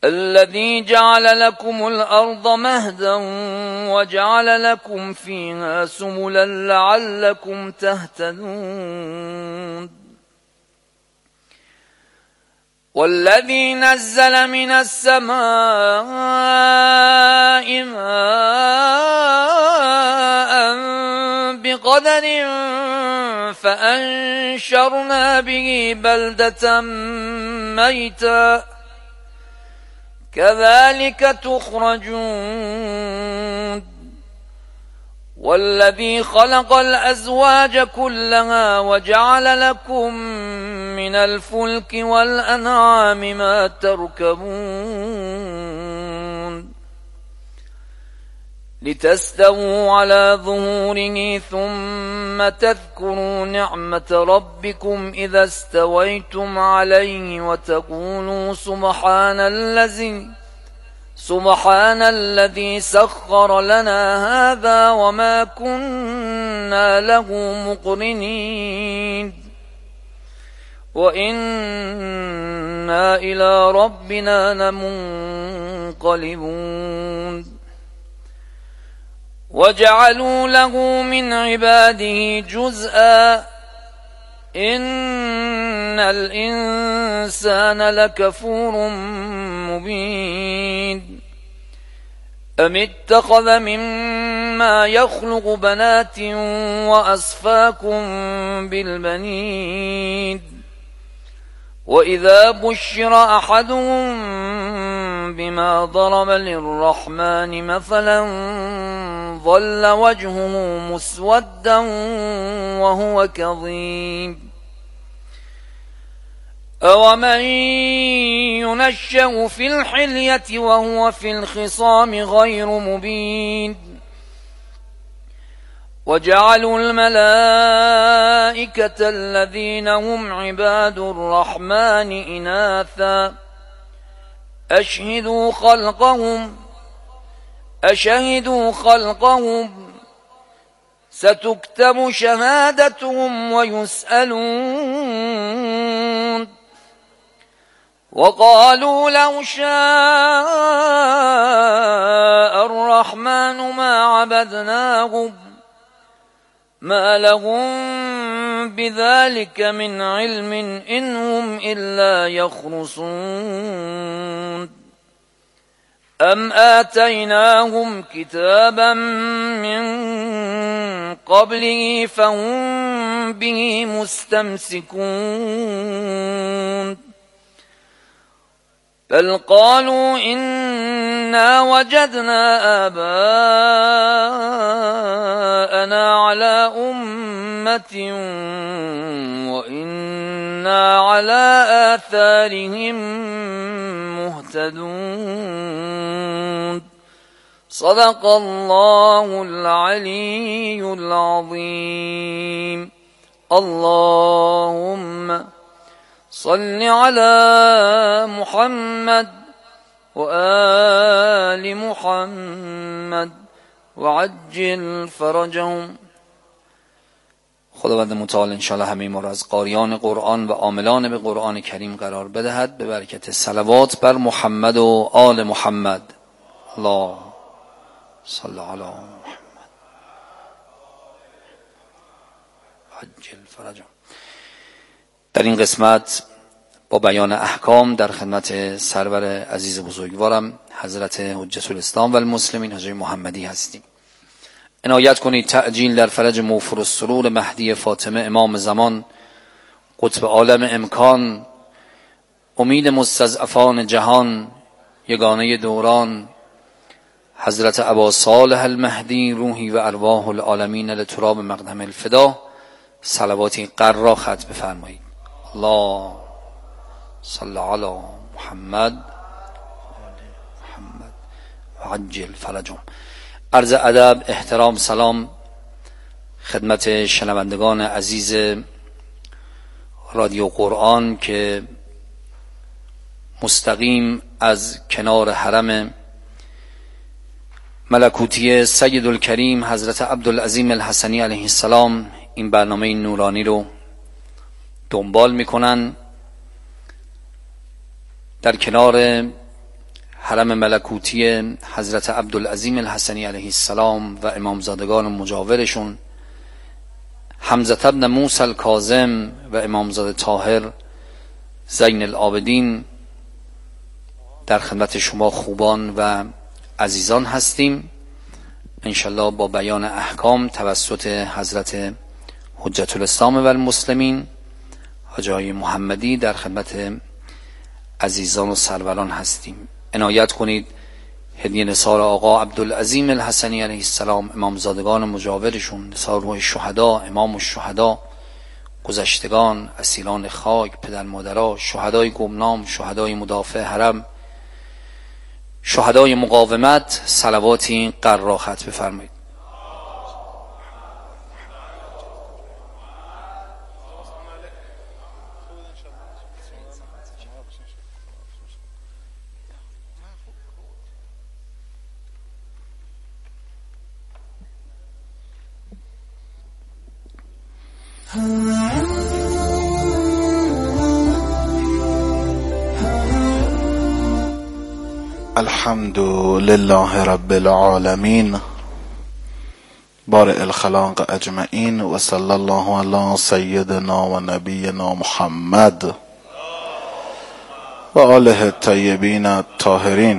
الذي جعل لكم الأرض مهدا وجعل لكم فيها سبلا لعلكم تهتدون والذي نزل من السماء ماء بقدر فأنشرنا به بلدة ميتا كذلك تخرجون والذي خلق الأزواج كلها وجعل لكم من الفلك والأنعام ما تركبون لتستووا على ظهوره ثم تذكروا نعمة ربكم إذا استويتم عليه وتقولوا سبحان الذي سخر لنا هذا وما كنا له مقرنين وإنا إلى ربنا لمنقلبون وجعلوا له من عباده جزءا إن الإنسان لكفور مبين أم اتخذ مما يخلق بنات وأصفاكم بالبنين وإذا بشر أحدهم بما ضرب للرحمن مثلا ظل وجهه مسودا وهو كظيم أومن ينشأ في الحلية وهو في الخصام غير مبين وجعلوا الملائكة الذين هم عباد الرحمن إناثا أشهدوا خلقهم ستكتب شهادتهم ويسألون وقالوا لو شاء الرحمن ما عبدناهم ما لهم بذلك من علم إن هم إلا يخرصون أم آتيناهم كتابا من قبله فهم به مستمسكون بل قالوا إنا وجدنا آباءنا على أمة وإنا على آثارهم مهتدون صدق الله العلي العظيم. اللهم صل على محمد وآل محمد وعجل فرجهم. خداوند متعال انشاءالله همه ما را از قاریان قرآن و عاملان به قرآن کریم قرار بدهد به برکت صلوات بر محمد و آل محمد. الله صل علی محمد عجل فرجهم. در این قسمت با بیان احکام در خدمت سرور عزیز بزرگوارم حضرت حجت الاسلام و المسلمین حضرت محمدی هستیم. عنایت کنید تعجیل در فرج موفر السرور مهدی فاطمه امام زمان قطب عالم امکان امید مستضعفان جهان یگانه دوران حضرت ابا صالح المهدی روحی و ارواح العالمین لتراب مقدم الفدا صلواتی قرا ختم بفرمایید. الله صل علی محمد و عجل فرجهم. عرض ادب، احترام، سلام خدمت شنوندگان عزیز رادیو قرآن که مستقیم از کنار حرم ملکوتی سید الکریم حضرت عبدالعظیم الحسنی علیه السلام این برنامه نورانی رو دنبال میکنن. در کنار حرم ملکوتی حضرت عبدالعظیم الحسنی علیه السلام و امامزادگان مجاورشون، حمزه بن موسی الکاظم و امامزاده طاهر زین العابدین، در خدمت شما خوبان و عزیزان هستیم انشالله با بیان احکام توسط حضرت حجت الاسلام و المسلمین حاجی آقای محمدی در خدمت عزیزان و سروران هستیم. عنایت کنید هدیه نثار آقا عبدالعظیم الحسنی علیه السلام، امامزادگان مجاورشون، نثار روح شهدا، امام الشهدا، گذشتگان، اسیران خاک، پدر مادرها، شهدای گمنام، شهدای مدافع حرم، شهدای مقاومت، صلواتی قرار ختم بفرمایید. الحمد لله رب العالمين بارئ الخلاق اجمعین و صلی الله علی سیدنا و نبینا محمد و آله الطیبین الطاهرین.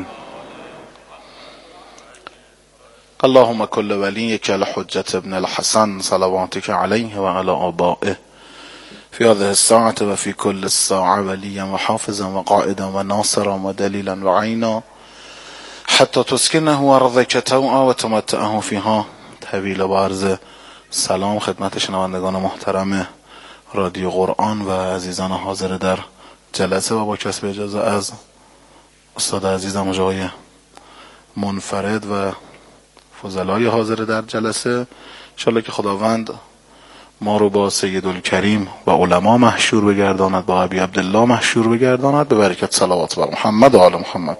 اللهم كل وليك الحجة ابن الحسن صلواتك عليه وعلى آبائه في هذه الساعة وفي كل الساعة وليا وحافظا وقائدا وناصرا ودليلا وعينا حتى تسكنه أرضك طوعا وتمتعه فيها طويل. و عرض سلام خدمت شنوندگان محترم رادیو قرآن و عزیزان حاضر در جلسه و با کسب اجازه از استاد عزیزم آقای منفرد و فضلای حاضر در جلسه، انشالله که خداوند ما رو با سیدالکریم و علما محشور بگرداند، با ابی عبدالله محشور بگرداند، به برکت صلوات بر محمد و آل محمد.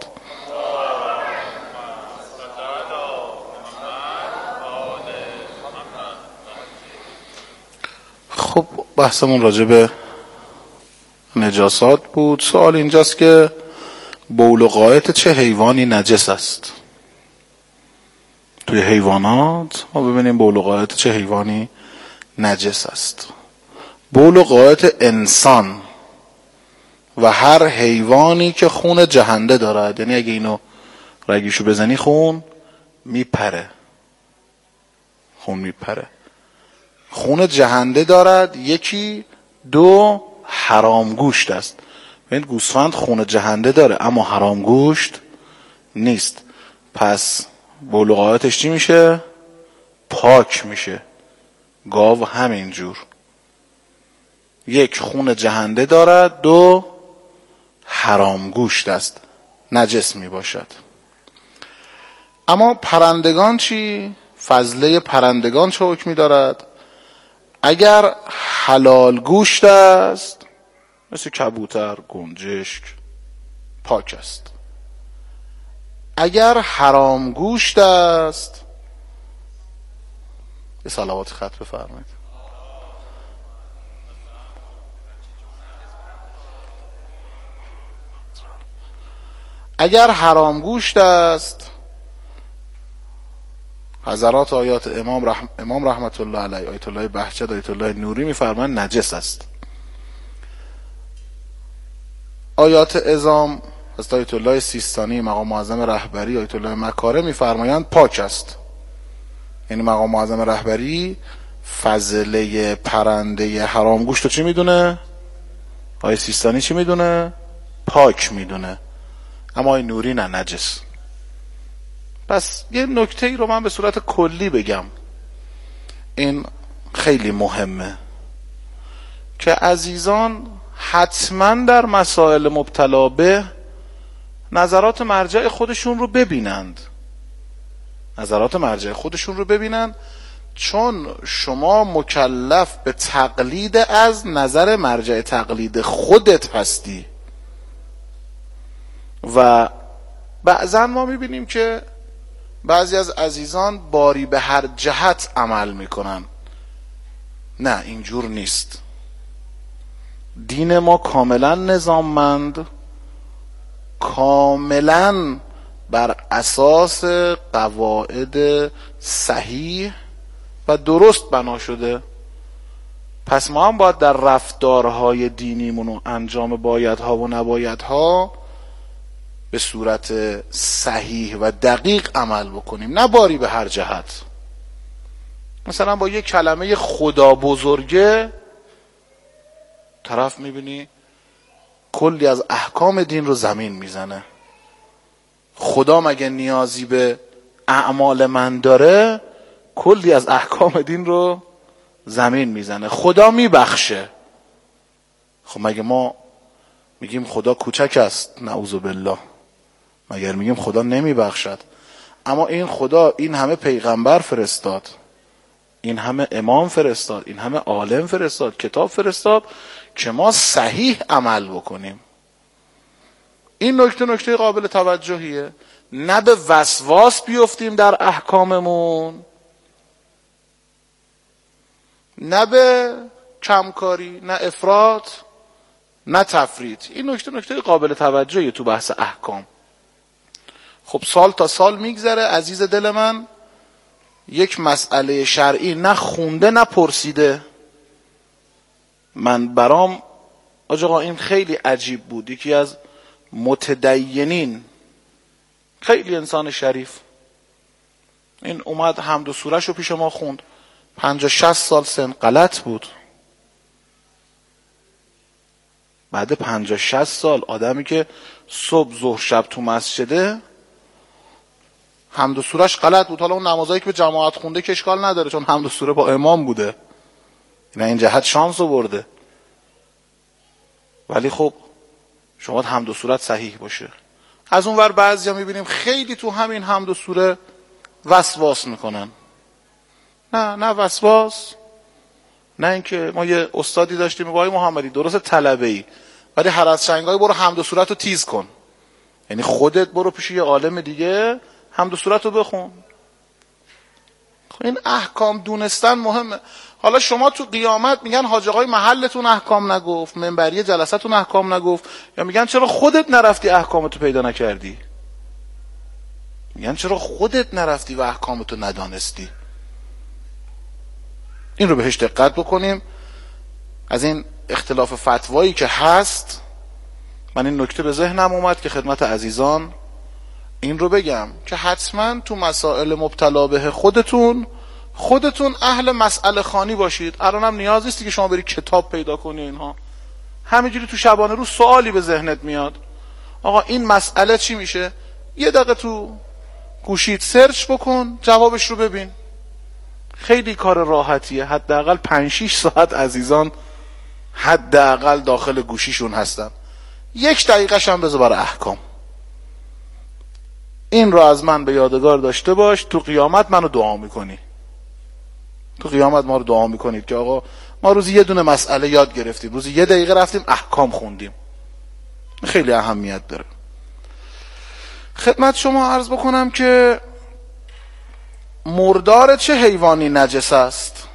خب بحثمون راجع به نجاسات بود. سوال اینجاست که بول و غائط چه حیوانی نجس است؟ توی حیوانات ما ببینیم بول و غائط چه حیوانی نجس است. بول و غائط انسان و هر حیوانی که خون جهنده دارد، یعنی اگه اینو رگیشو بزنی خون میپره، خون میپره، خون جهنده دارد. یکی دو حرام گوشت است. ببینید گوسفند خون جهنده داره اما حرام گوشت نیست، پس بول و غائطش چی میشه؟ پاک میشه. گاو همین جور، یک خون جهنده دارد، دو حرام گوشت است، نجس می باشد. اما پرندگان چی؟ فضله پرندگان چه حکمی دارد؟ اگر حلال گوشت است مثل کبوتر، گنجشک، پاک است. اگر حرام گوشت است، یه صلوات خط بفرمایید. اگر حرام گوشت است، حضرات آیات امام رحمت الله علیه، آیت الله بهجت، آیت الله نوری میفرمایند نجس است. آیات عظام از آیت الله سیستانی، مقام معظم رهبری، آیت الله مکاره میفرمایند پاک است. یعنی مقام معظم رهبری فضله پرنده حرام گوشت رو چی میدونه؟ آیه سیستانی چی میدونه؟ پاک میدونه. اما آیه نوری نه، نجس. پس یه نکته ای رو من به صورت کلی بگم، این خیلی مهمه که عزیزان حتما در مسائل مبتلا به نظرات مرجع خودشون رو ببینند، نظرات مرجع خودشون رو ببینند، چون شما مکلف به تقلید از نظر مرجع تقلید خودت هستی. و بعضا ما میبینیم که بعضی از عزیزان باری به هر جهت عمل میکنن. نه، اینجور نیست. دین ما کاملا نظاممند، کاملا بر اساس قواعد صحیح و درست بنا شده. پس ما هم باید در رفتارهای دینیمون و انجام بایدها و نبایدها به صورت صحیح و دقیق عمل بکنیم، نه باری به هر جهت. مثلا با یک کلمه خدا بزرگه طرف میبینی کلی از احکام دین رو زمین میزنه. خدا مگه نیازی به اعمال من داره؟ کلی از احکام دین رو زمین میزنه. خدا میبخشه. خب مگه ما میگیم خدا کوچک است؟ نعوذ بالله. مگر میگیم خدا نمیبخشد؟ اما این خدا این همه پیغمبر فرستاد، این همه امام فرستاد، این همه عالم فرستاد، کتاب فرستاد که ما صحیح عمل بکنیم. این نکته قابل توجهیه. نه به وسواس بیفتیم در احکاممون، نه به کمکاری، نه افراط، نه تفریط. این نکته قابل توجهیه تو بحث احکام. خب سال تا سال میگذره عزیز دل من، یک مسئله شرعی نه خونده نه پرسیده. من برام آقا این خیلی عجیب بود. یکی از متدینین، خیلی انسان شریف، این اومد حمد و سورش رو پیش ما خوند. 50-60 سال سن، غلط بود. بعد 50-60 سال آدمی که صبح ظهر شب تو مسجده، حمد و سورش غلط بود. حالا اون نمازایی که به جماعت خونده که اشکال نداره، چون حمد و سوره با امام بوده، این جهت شانس آورده. ولی خب شما حمد و سورت صحیح باشه. از اون ور بعضیا میبینیم خیلی تو همین حمد و سوره وسواس میکنن. نه وسواس، نه اینکه ما یه استادی داشتیم آقای محمدی، درست طلبه‌ای، ولی هر از چنگای برو حمد و سورت رو تیز کن. یعنی خودت برو پیش یه عالم دیگه حمد و سورت رو بخون. این احکام دونستن مهمه. حالا شما تو قیامت میگن حاج آقای محلتون احکام نگفت، منبری جلسه‌تون احکام نگفت، یا میگن چرا خودت نرفتی احکامتو پیدا نکردی؟ میگن چرا خودت نرفتی و احکامتو ندانستی؟ این رو بهش دقت بکنیم. از این اختلاف فتوایی که هست، من این نکته به ذهنم اومد که خدمت عزیزان این رو بگم که حتما تو مسائل مبتلا به خودتون اهل مسئله خوانی باشید. الانم نیاز نیستی که شما بری کتاب پیدا کنی. اینها همینجوری تو شبانه روز سوالی به ذهنت میاد، آقا این مسئله چی میشه؟ یه دقیقه تو گوشیت سرچ بکن، جوابش رو ببین. خیلی کار راحتیه. حداقل 5-6 ساعت عزیزان حداقل داخل گوشیشون هستن. 1 دقیقه هم بذار برای احکام. این رو از من به یادگار داشته باش. تو قیامت منو دعا میکنی. تو قیامت ما رو دعا میکنید که آقا ما روزی یه دونه مسئله یاد گرفتیم، روزی 1 دقیقه رفتیم احکام خوندیم. خیلی اهمیت داره. خدمت شما عرض بکنم که مردار چه حیوانی نجس است؟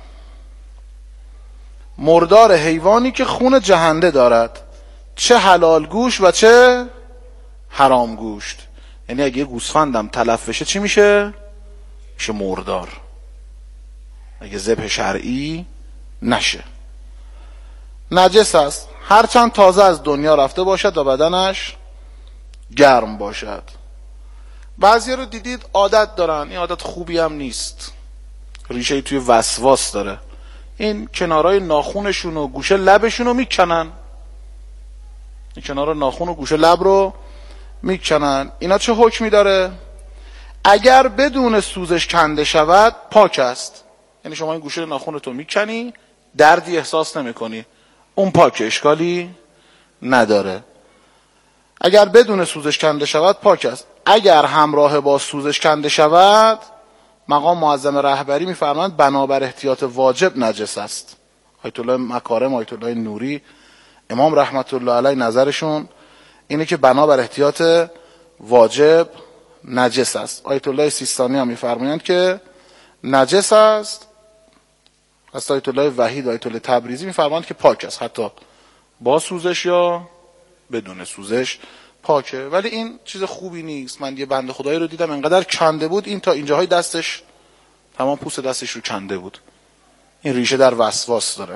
مردار حیوانی که خون جهنده دارد، چه حلال گوشت و چه حرام گوشت. یعنی اگه گوسفندم تلف بشه چی میشه؟ میشه مردار. اگه ذبح شرعی نشه نجس است، هرچند تازه از دنیا رفته باشد و بدنش گرم باشد. بعضی رو دیدید عادت دارن، این عادت خوبی هم نیست، ریشه توی وسواس داره. این کنارای ناخونشون و گوشه لبشون رو میکنن، این کنار ناخون و گوشه لب رو میکنن. اینا چه حکمی داره؟ اگر بدون سوزش کنده شود پاک است. یعنی شما این گوشه ناخونتو میکنی، دردی احساس نمیکنی، اون پاک، اشکالی نداره. اگر بدون سوزش کنده شود پاک است. اگر همراه با سوزش کنده شود، مقام معظم رهبری میفرمایند بنابر احتیاط واجب نجس است. آیت الله مکارم، آیت الله نوری، امام رحمت الله علیه نظرشون اینه که بنابر احتیاط واجب نجس است. آیت الله سیستانی هم میفرمایند که نجس است. از آیت الله وحید، آیت الله تبریزی میفرمایند که پاک است، حتی با سوزش یا بدون سوزش پاکه. ولی این چیز خوبی نیست. من یه بنده خدایی رو دیدم انقدر کنده بود، این تا اینجاهای دستش تمام پوست دستش رو کنده بود. این ریشه در وسواس داره.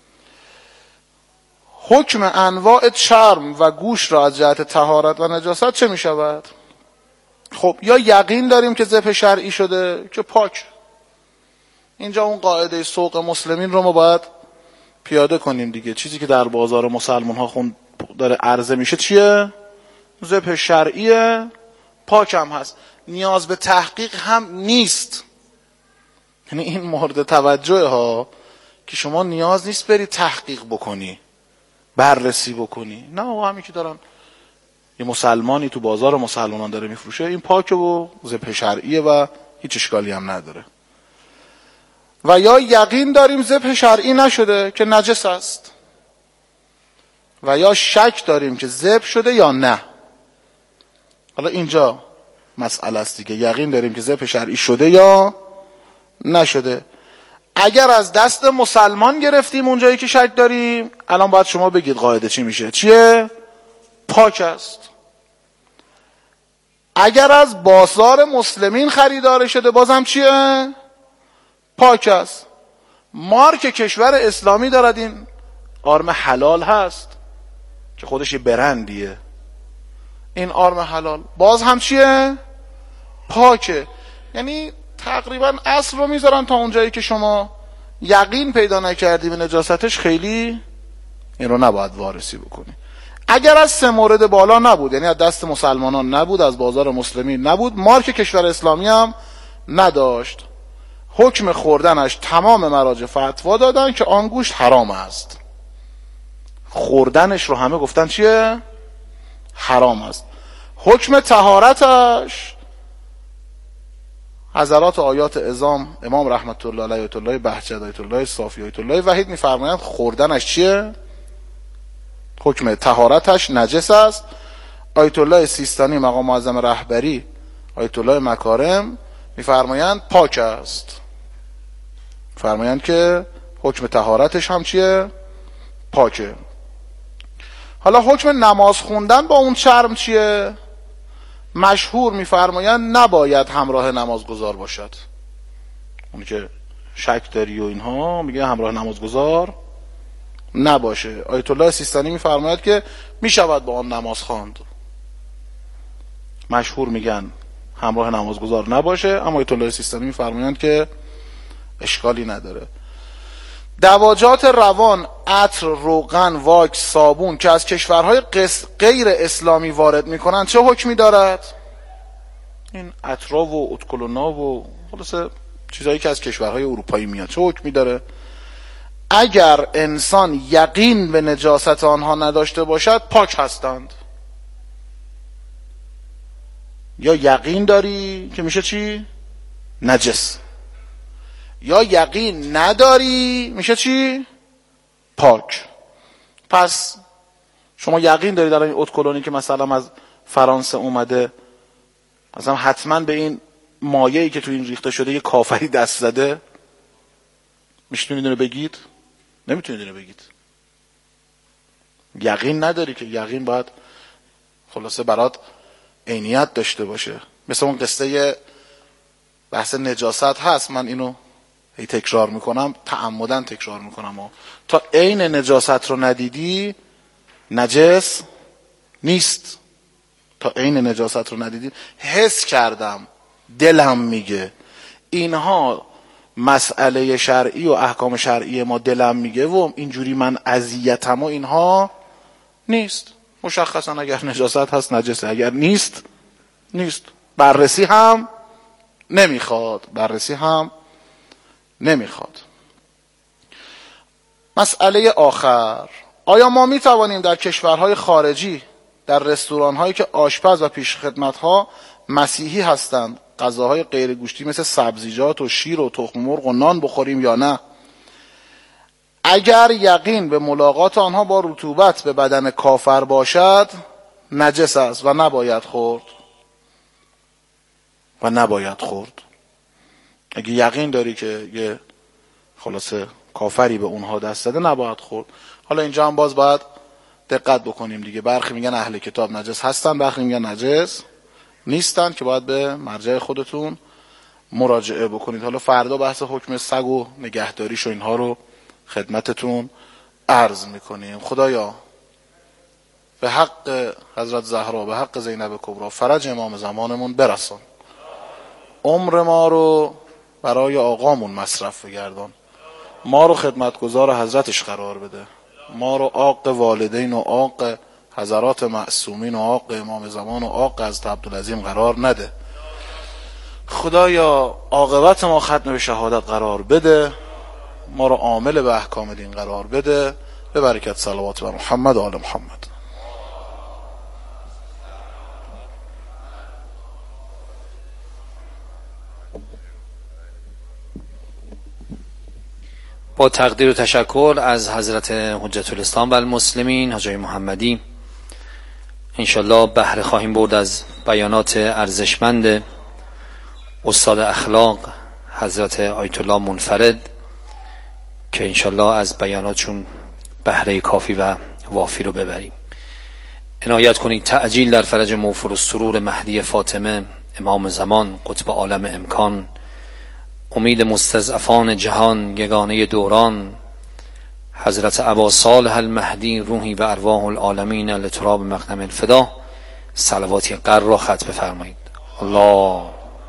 حکم انواع چرم و گوش را از جهت طهارت و نجاست چه می شود؟ خب یا یقین داریم که ذبح شرعی شده که پاک. اینجا اون قاعده سوق مسلمین رو ما باید پیاده کنیم دیگه. چیزی که در بازار مسلمان ها داره عرضه میشه چیه؟ ذبح شرعیه، پاک هم هست، نیاز به تحقیق هم نیست. یعنی این مورد توجه ها که شما نیاز نیست بری تحقیق بکنی، بررسی بکنی. نه آقا همین که دارن یه مسلمانی تو بازار مسلمانان داره میفروشه، این پاکه و ذبح شرعیه و هیچ اشکالی هم نداره. و یا یقین داریم ذبح شرعی نشده که نجس است، و یا شک داریم که ذبح شده یا نه. حالا اینجا مسئله است دیگه، یقین داریم که ذبح شرعی شده یا نشده. اگر از دست مسلمان گرفتیم اونجایی که شک داریم، الان باید شما بگید قاعده چی میشه؟ چیه؟ پاک است. اگر از بازار مسلمین خریدار شده بازم چیه؟ پاک است. مارک کشور اسلامی دارد، این آرم حلال هست که خودش یه برندیه، این آرم حلال باز هم چیه؟ پاکه. یعنی تقریبا اصل رو میذارن تا اونجایی که شما یقین پیدا نکردی به نجاستش، خیلی این رو نباید وارسی بکنی. اگر از 3 مورد بالا نبود، یعنی از دست مسلمانان نبود، از بازار مسلمین نبود، مارک کشور اسلامی هم نداشت، حکم خوردنش تمام مراجع فتوا دادن که آن گوشت حرام است. خوردنش رو همه گفتن چیه؟ حرام است. حکم طهارتش حضرات آیات اعظام امام رحمت الله علیه، آیت الله بهجت، آیت الله صافی، آیت الله وحید میفرمایند خوردنش چیه؟ حکم طهارتش نجس است. آیت الله سیستانی مقام معظم رهبری، آیت الله مکارم میفرمایند پاک است. فرمایند که حکم طهارتش هم چیه؟ پاکه. حالا حکم نماز خوندن با اون چرم چیه؟ مشهور میفرمایند نباید همراه نمازگزار باشد. اونی که شک داری و اینها میگه همراه نمازگزار نباشه. آیت الله سیستانی میفرماید که میشود با آن نماز خواند. مشهور میگن همراه نمازگزار نباشه، اما آیت الله سیستانی میفرمایند که اشکالی نداره. دواجات روان، عطر، روغن، واکس، صابون که از کشورهای غیر اسلامی وارد میکنن چه حکمی دارد؟ این عطرا و اتکلونا و خلاصه چیزایی که از کشورهای اروپایی میاد چه حکمی داره؟ اگر انسان یقین به نجاست آنها نداشته باشد پاک هستند. یا یقین داری که میشه چی؟ نجس. یا یقین نداری میشه چی؟ پاک. پس شما یقین داری در این اتکلونی که مثلا از فرانسه اومده، مثلا حتما به این مایه‌ای که تو این ریخته شده یه کافری دست زده؟ میتونید اینو بگید؟ نمیتونید اینو بگید. یقین نداری که یقین باید خلاصه برات عینیت داشته باشه. مثل اون قصه بحث نجاست هست، من اینو هی تکرار میکنم، تعمدن تکرار میکنم و تا عین نجاست رو ندیدی نجس نیست. تا عین نجاست رو ندیدی حس کردم، دلم میگه اینها مسئله شرعی و احکام شرعی ما دلم میگه و اینجوری من اذیتم و اینها نیست. مشخصا اگر نجاست هست نجسه، اگر نیست نیست. بررسی هم نمیخواد. مسئله آخر، آیا ما میتوانیم در کشورهای خارجی در رستوران‌هایی که آشپز و پیشخدمت‌ها مسیحی هستند غذاهای غیر گوشتی مثل سبزیجات و شیر و تخم مرغ و نان بخوریم یا نه؟ اگر یقین به ملاقات آنها با رطوبت به بدن کافر باشد نجس است و نباید خورد. اگه یقین داری که یه خلاصه کافری به اونها دست زده نباید خورد. حالا اینجا هم باز باید دقت بکنیم دیگه. برخی میگن اهل کتاب نجس هستن، برخی میگن نجس نیستن که باید به مرجع خودتون مراجعه بکنید. حالا فردا بحث حکم سگ و نگهداریش و اینها رو خدمتتون عرض میکنیم. خدایا به حق حضرت زهرا، به حق زینب کبرا، فرج امام زمانمون برسان، عمر ما رو برای آقامون مصرف بگردان، ما رو خدمتگزار حضرتش قرار بده، ما رو عاق والدین و عاق حضرات معصومین و عاق امام زمان و عاق حضرت عبدالعظیم قرار نده. خدایا عاقبت ما ختم به شهادت قرار بده، ما رو عامل به احکام دین قرار بده، به برکت صلوات بر محمد و آل محمد. با تقدیر و تشکر از حضرت حجت الاسلام و المسلمین حاجی محمدی انشالله بهره خواهیم برد از بیانات ارزشمند استاد اخلاق حضرت آیت الله منفرد که انشالله از بیاناتشون بهره کافی و وافی رو ببریم. عنایت کنید تعجیل در فرج موفر السرور مهدی فاطمه امام زمان قطب عالم امکان، امید مستضعفان جهان یگانه دوران، حضرت ابا صالح المهدی روحی و ارواح العالمین لتراب مقدم الفدا. صلواتی قر را ختم بفرمایید. الله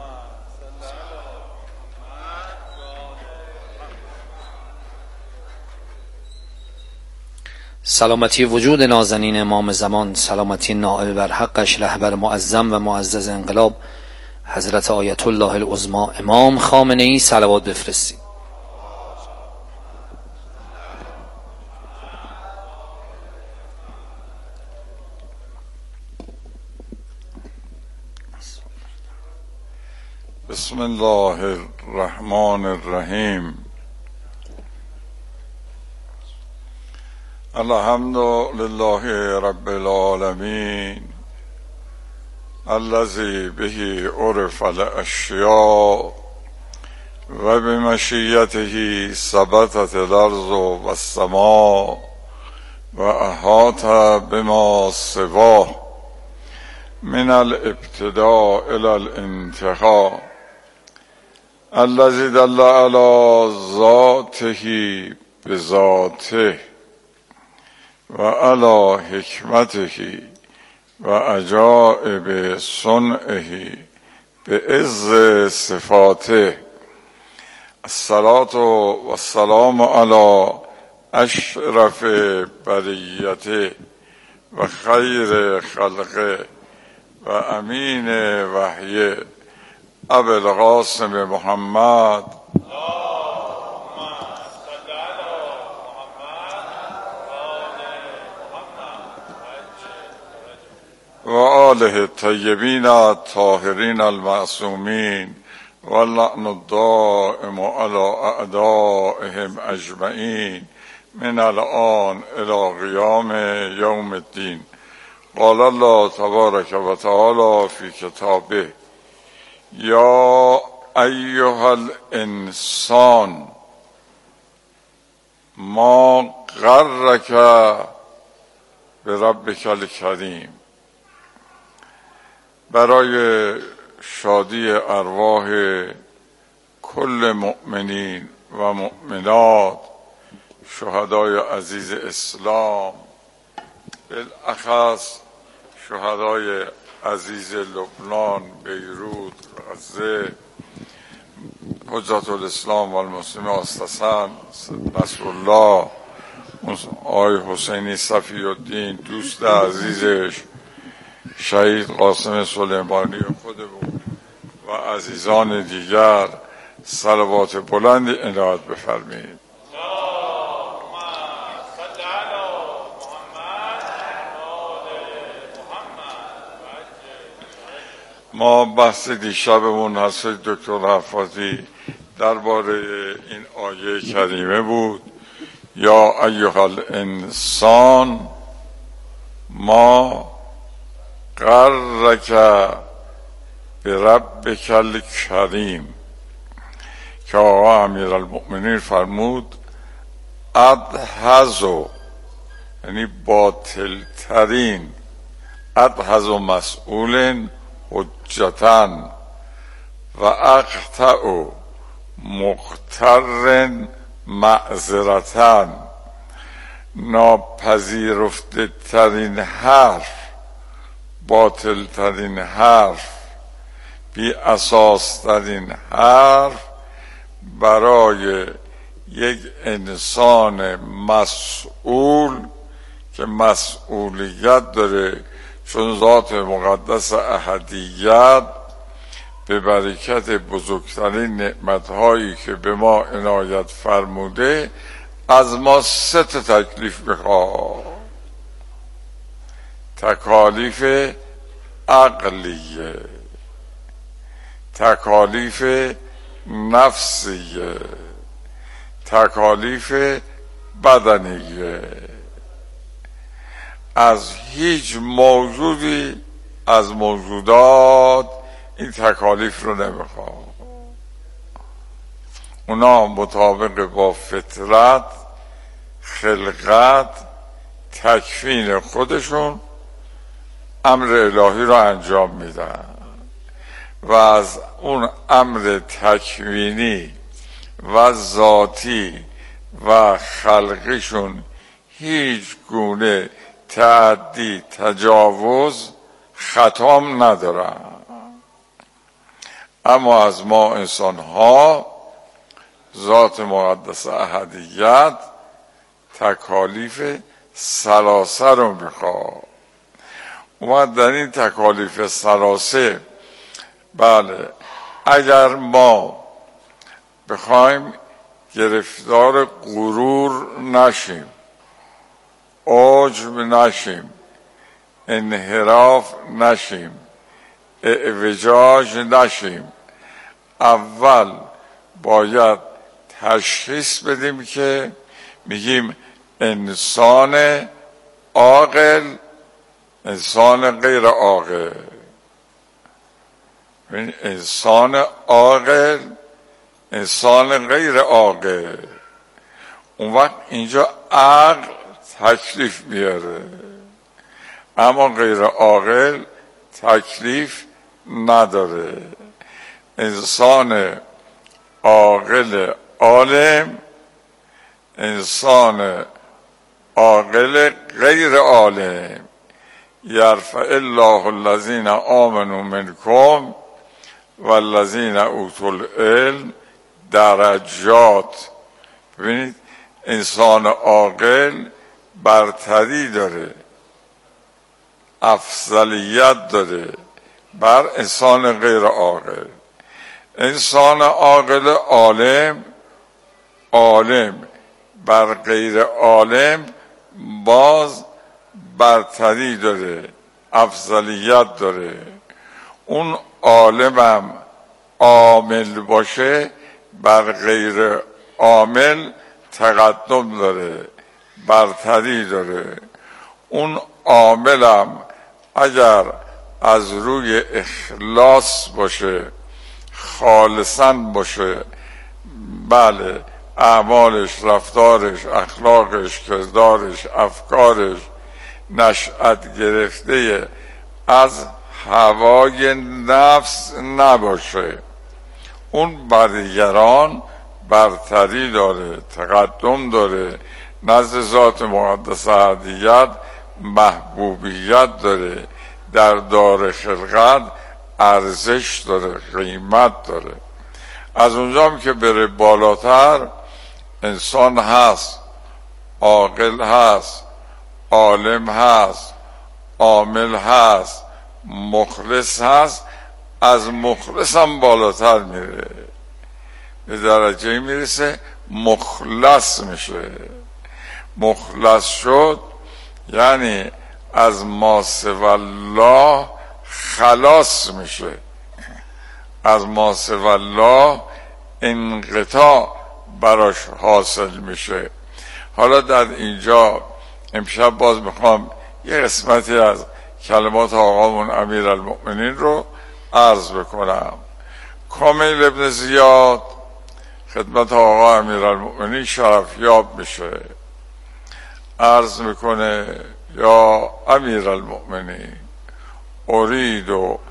سلامتی وجود نازنین امام زمان، سلامتی نائل بر حقش رهبر معظم و معزز انقلاب حضرت آیت الله العظمی امام خامنه ای صلوات بفرستید. بسم الله الرحمن الرحیم. الحمد لله رب العالمین الذی به عرف الاشیاء و بمشیته ثبتت الارض و السماء و احاط بما سواه من الابتداء الى الانتهاء الذی دل علی ذاته بذاته و علی حکمته و عجائب صنعه به عز صفاته. الصلاة و السلام علی اشرف بریته و خیر خلقه و امین وحی ابی القاسم محمد و آله الطیبین الطاهرین المعصومین و اللعن الدائم علی اعدائهم اجمعین من الان الی قیام یوم الدین. قال الله تبارک و تعالی فی کتابه یا ایها الانسان ما غرک بربک الکریم. برای شادی ارواح کل مؤمنین و مؤمنات شهدای عزیز اسلام، بالاخص شهدای عزیز لبنان، بیروت، غزه، حجت الاسلام و المسلمین آستسان نصر الله، آقای حسینی صفی الدین دوست عزیزش شهید قاسم سلیمانی خودمون و عزیزان دیگر صلوات بلند عنایت بفرمایید. ما بحث دیشبمون حضرت دکتر حفاظی درباره این آیه کریمه بود یا ایها الانسان ما غرک بربک الکریم که آقا امیرالمؤمنین فرمود ادهزو یعنی باطل ترین ادهز و مسئول حجتن و اقطع مختر معذرتن، ناپذیرفته ترین حرف، باطل ترین حرف، بی اساس ترین حرف برای یک انسان مسئول که مسئولیت داره، چون ذات مقدس احدیت به برکت بزرگترین نعمتهایی که به ما عنایت فرموده از ما 3 تکلیف میخواد: تکالیف عقلیه، تکالیف نفسیه، تکالیف بدنیه. از هیچ موجودی از موجودات این تکالیف رو نمیخواد. اونا مطابق با فطرت، خلقت، تکوین خودشون امر الهی رو انجام میدن و از اون امر تکوینی و ذاتی و خلقیشون هیچ گونه تعدی، تجاوز، خطام ندارن. اما از ما انسان ها ذات مقدس احدیت تکالیف ثلاثه رو میخواد. اومد در این تکالیف ثلاثه، بله، اگر ما بخوایم گرفتار غرور نشیم، عجب نشیم، انحراف نشیم، اعوجاج نشیم، اول باید تشخیص بدیم که میگیم انسان عاقل، انسان غیر عاقل. انسان عاقل، انسان غیر عاقل. اون وقت اینجا عقل تکلیف میاره، اما غیر عاقل تکلیف نداره. انسان عاقل عالم، انسان عاقل غیر عالم. یرفع الله الذین آمنوا منکم والذین اوتوا العلم درجات. ببینید انسان عاقل برتری داره، افضلیت داره بر انسان غیر عاقل. انسان عاقل عالم، عالم بر غیر عالم باز برتری داره، افضلیت داره. اون عالمم عامل باشه بر غیر عامل تقدم داره، برتری داره. اون عاملم اگر از روی اخلاص باشه، خالصاً باشه، بله، اعمالش، رفتارش، اخلاقش، کردارش، افکارش نشأت گرفته از هوای نفس نباشه، اون بر دیگران برتری داره، تقدم داره، نزد ذات مقدس احدیت محبوبیت داره، در دار خلقت ارزش داره، قیمت داره. از اونجا که بره بالاتر انسان هست، عاقل هست، عالم هست، عامل هست، مخلص هست. از مخلص هم بالاتر میره، به درجه میرسه مخلص میشه. مخلص شد یعنی از ما سوی الله خلاص میشه، از ما سوی الله انقطاع براش حاصل میشه. حالا در اینجا امشب باز میخوام یه قسمتی از کلمات آقامون امیرالمؤمنین رو عرض بکنم. کامیل ابن زیاد خدمت آقا امیرالمؤمنین شرفیاب میشه. عرض میکنه یا امیر المؤمنین اريد